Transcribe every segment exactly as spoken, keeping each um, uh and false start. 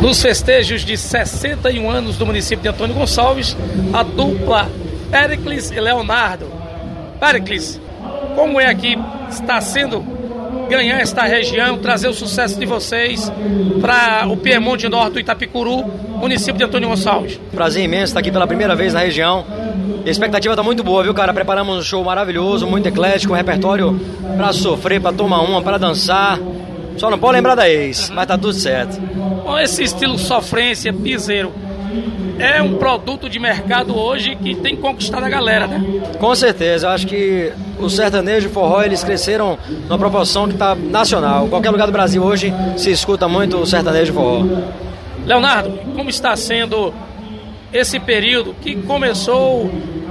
Nos festejos de sessenta e um anos do município de Antônio Gonçalves, a dupla Péricles e Leonardo. Péricles, como é que está sendo ganhar esta região, trazer o sucesso de vocês para o Piemonte Norte do Itapicuru, município de Antônio Gonçalves? Prazer imenso estar aqui pela primeira vez na região. A expectativa está muito boa, viu, cara? Preparamos um show maravilhoso, muito eclético, um repertório para sofrer, para tomar uma, para dançar. Só não pode lembrar da ex, mas tá tudo certo. Bom, esse estilo sofrência, piseiro, é um produto de mercado hoje que tem conquistado a galera, né? Com certeza, eu acho que o sertanejo e o forró, eles cresceram numa proporção que está nacional. Em qualquer lugar do Brasil hoje se escuta muito o sertanejo e o forró. Leonardo, como está sendo esse período que começou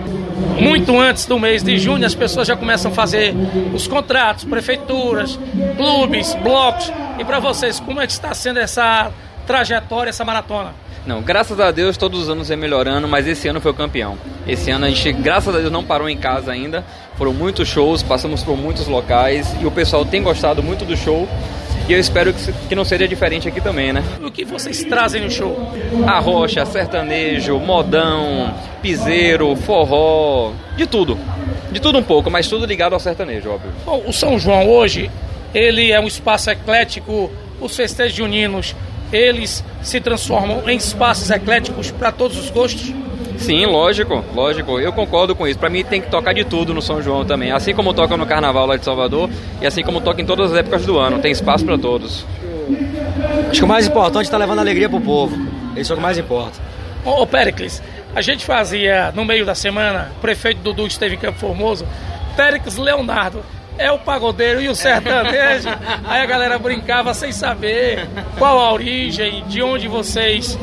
muito antes do mês de junho? As pessoas já começam a fazer os contratos, prefeituras, clubes, blocos. E para vocês, como é que está sendo essa trajetória, essa maratona? Não, graças a Deus todos os anos é melhorando, mas esse ano foi o campeão. Esse ano a gente, graças a Deus, não parou em casa ainda. Foram muitos shows, passamos por muitos locais e o pessoal tem gostado muito do show. E eu espero que, que não seja diferente aqui também, né? O que vocês trazem no show? Arrocha, sertanejo, modão, piseiro, forró, de tudo. De tudo um pouco, mas tudo ligado ao sertanejo, óbvio. Bom, o São João hoje, ele é um espaço eclético, os festejos juninos, eles se transformam em espaços ecléticos para todos os gostos? Sim, lógico, lógico, eu concordo com isso. Para mim tem que tocar de tudo no São João também, assim como toca no Carnaval lá de Salvador e assim como toca em todas as épocas do ano, tem espaço para todos. Acho que o mais importante é estar levando alegria pro povo, isso é o que mais importa. Ô, ô Péricles, a gente fazia no meio da semana, o prefeito Dudu esteve em Campo Formoso, Péricles Leonardo é o pagodeiro e o sertanejo. Aí a galera brincava sem saber qual a origem, de onde vocês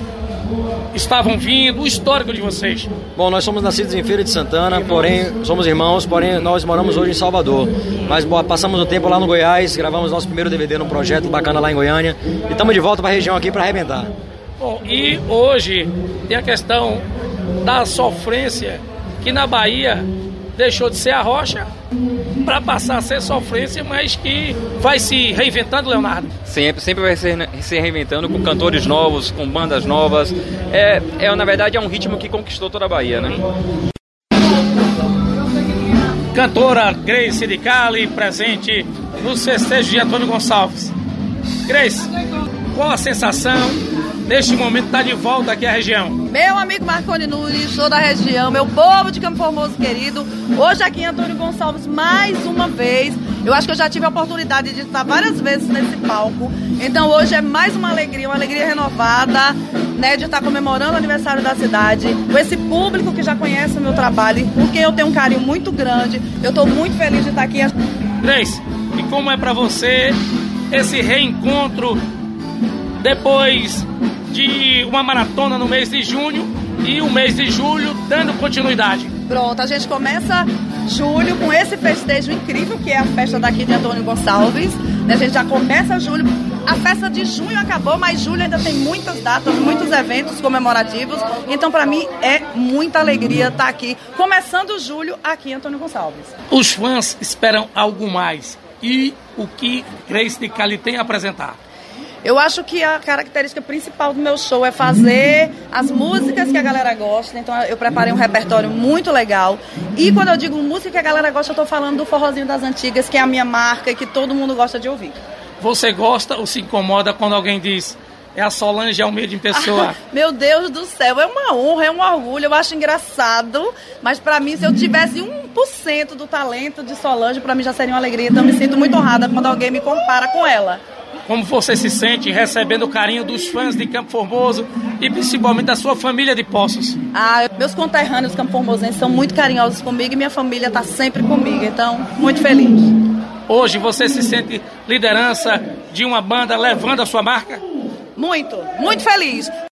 estavam vindo, o histórico de vocês. Bom, nós somos nascidos em Feira de Santana, porém somos irmãos, porém nós moramos hoje em Salvador. Mas boa, passamos um tempo lá no Goiás, gravamos nosso primeiro D V D num projeto bacana lá em Goiânia e estamos de volta para a região aqui para arrebentar. Bom, e hoje tem a questão da sofrência, que na Bahia deixou de ser a rocha para passar a ser sofrência, mas que vai se reinventando, Leonardo. Sempre, sempre vai se, se reinventando com cantores novos, com bandas novas. É, é, na verdade, é um ritmo que conquistou toda a Bahia, né? Cantora Grace de Cali, presente nos festejos de Antônio Gonçalves. Grace, qual a sensação neste momento está de volta aqui à região? Meu amigo Marconi Nunes, sou da região, meu povo de Campo Formoso querido, hoje aqui em Antônio Gonçalves mais uma vez. Eu acho que eu já tive a oportunidade de estar várias vezes nesse palco, então hoje é mais uma alegria, uma alegria renovada, né, de estar comemorando o aniversário da cidade, com esse público que já conhece o meu trabalho, porque eu tenho um carinho muito grande. Eu estou muito feliz de estar aqui. Grace, e como é para você esse reencontro depois de uma maratona no mês de junho e o mês de julho dando continuidade? Pronto, a gente começa julho com esse festejo incrível que é a festa daqui de Antônio Gonçalves, né? A gente já começa julho, a festa de junho acabou, mas julho ainda tem muitas datas, muitos eventos comemorativos, então para mim é muita alegria estar aqui, começando julho aqui em Antônio Gonçalves. Os fãs esperam algo mais, e o que Grace de Cali tem a apresentar? Eu acho que a característica principal do meu show é fazer as músicas que a galera gosta. Então eu preparei um repertório muito legal. E quando eu digo música que a galera gosta, eu tô falando do forrozinho das antigas, que é a minha marca e que todo mundo gosta de ouvir. Você gosta ou se incomoda quando alguém diz: é a Solange Almeida em pessoa? Ah, meu Deus do céu, é uma honra, é um orgulho, eu acho engraçado. Mas pra mim, se eu tivesse um por cento do talento de Solange, pra mim já seria uma alegria. Então eu me sinto muito honrada quando alguém me compara com ela. Como você se sente recebendo o carinho dos fãs de Campo Formoso e principalmente da sua família de Poços? Ah, meus conterrâneos campo-formosenses são muito carinhosos comigo e minha família está sempre comigo, então muito feliz. Hoje você se sente liderança de uma banda levando a sua marca? Muito, muito feliz.